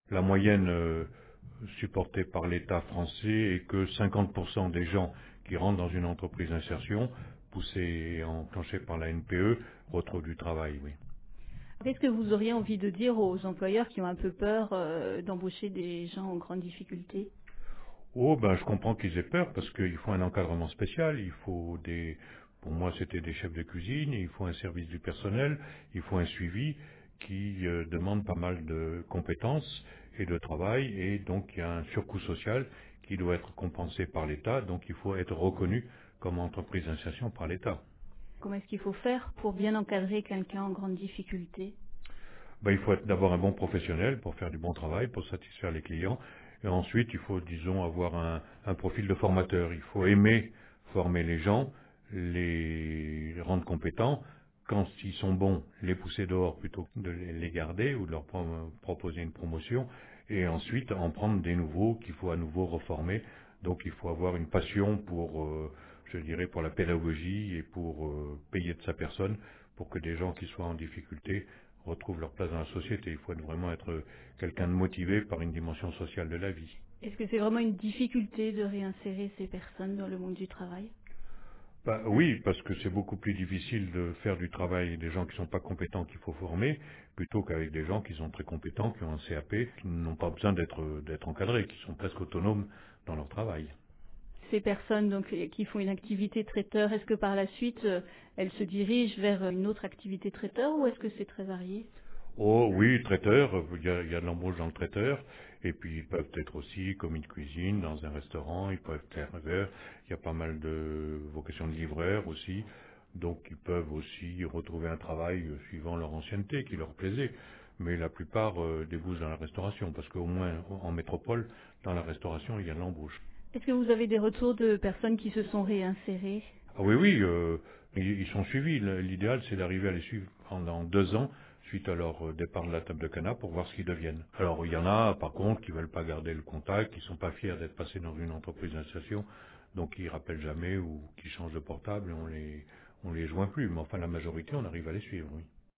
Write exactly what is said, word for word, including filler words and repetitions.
La moyenne euh, supportée par l'État français est que cinquante pour cent des gens qui rentrent dans une entreprise d'insertion, poussée et enclenchée par la N P E, retrouvent du travail, oui. Qu'est-ce que vous auriez envie de dire aux employeurs qui ont un peu peur euh, d'embaucher des gens en grande difficulté? Oh, ben, je comprends qu'ils aient peur parce qu'il faut un encadrement spécial, il faut des, pour moi c'était des chefs de cuisine, il faut un service du personnel, il faut un suivi qui euh, demande pas mal de compétences et de travail et donc il y a un surcoût social qui doit être compensé par l'État, donc il faut être reconnu comme entreprise d'insertion par l'État. Comment est-ce qu'il faut faire pour bien encadrer quelqu'un en grande difficulté? Ben, il faut être d'abord un bon professionnel pour faire du bon travail, pour satisfaire les clients. Et ensuite, il faut, disons, avoir un, un profil de formateur. Il faut aimer former les gens, les rendre compétents. Quand ils sont bons, les pousser dehors plutôt que de les les garder ou de leur pro- proposer une promotion. Et ensuite, en prendre des nouveaux qu'il faut à nouveau reformer. Donc, il faut avoir une passion pour, euh, je dirais, pour la pédagogie et pour euh, payer de sa personne pour que des gens qui soient en difficulté retrouvent leur place dans la société. Il faut être- vraiment être quelqu'un de motivé par une dimension sociale de la vie. Est-ce que c'est vraiment une difficulté de réinsérer ces personnes dans le monde du travail? Bah, oui, parce que c'est beaucoup plus difficile de faire du travail des gens qui sont pas compétents qu'il faut former, plutôt qu'avec des gens qui sont très compétents, qui ont un C A P, qui n'ont pas besoin d'être d'être encadrés, qui sont presque autonomes dans leur travail. Ces personnes donc euh, qui font une activité traiteur, est-ce que par la suite euh, elles se dirigent vers une autre activité traiteur ou est-ce que c'est très varié? Oh oui, traiteur, il y a, il y a de l'embauche dans le traiteur, et puis ils peuvent être aussi commis de cuisine dans un restaurant, ils peuvent être serveurs, il y a pas mal de vocations de livreurs aussi, donc ils peuvent aussi retrouver un travail euh, suivant leur ancienneté qui leur plaisait. Mais la plupart euh, débouchent dans la restauration, parce qu'au moins en métropole, dans la restauration, il y a de l'embauche. Est-ce que vous avez des retours de personnes qui se sont réinsérées? Ah oui, oui, euh, ils ils sont suivis. Le- L'idéal, c'est d'arriver à les suivre pendant deux ans suite à leur euh, départ de la table de canard pour voir ce qu'ils deviennent. Alors, il y en a, par contre, qui veulent pas garder le contact, qui sont pas fiers d'être passés dans une entreprise d'insertion, donc ils rappellent jamais ou qui changent de portable et on les, on les joint plus. Mais enfin, la majorité, on arrive à les suivre, oui.